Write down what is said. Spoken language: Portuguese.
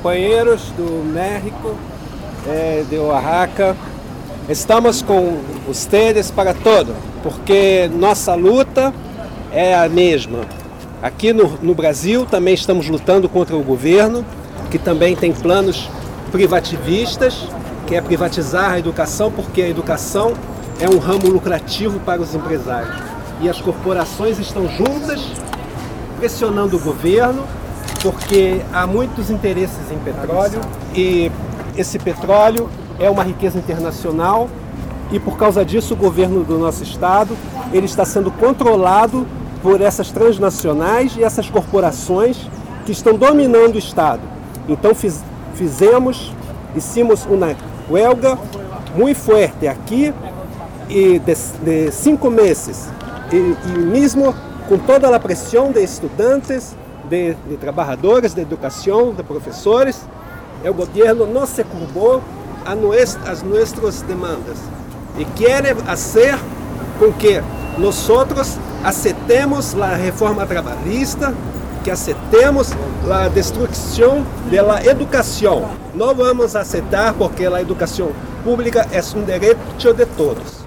companheiros do México, de Oaxaca. Estamos com vocês para todo, porque nossa luta é a mesma. Aqui no Brasil também estamos lutando contra o governo, que também tem planos privativistas, que é privatizar a educação, porque a educação é um ramo lucrativo para os empresários. E as corporações estão juntas, pressionando o governo, porque há muitos interesses em petróleo, e esse petróleo é uma riqueza internacional, e por causa disso o governo do nosso estado ele está sendo controlado por essas transnacionais e essas corporações que estão dominando o estado. Então hicimos uma huelga muito forte aqui e de 5 meses, e mesmo com toda a pressão de estudantes, de trabalhadores de educação, de professores, o governo não se curvou às nossas demandas e quer fazer com que nós aceitemos a reforma trabalhista, que aceitemos a destruição da educação. Não vamos aceitar porque a educação pública é um direito de todos.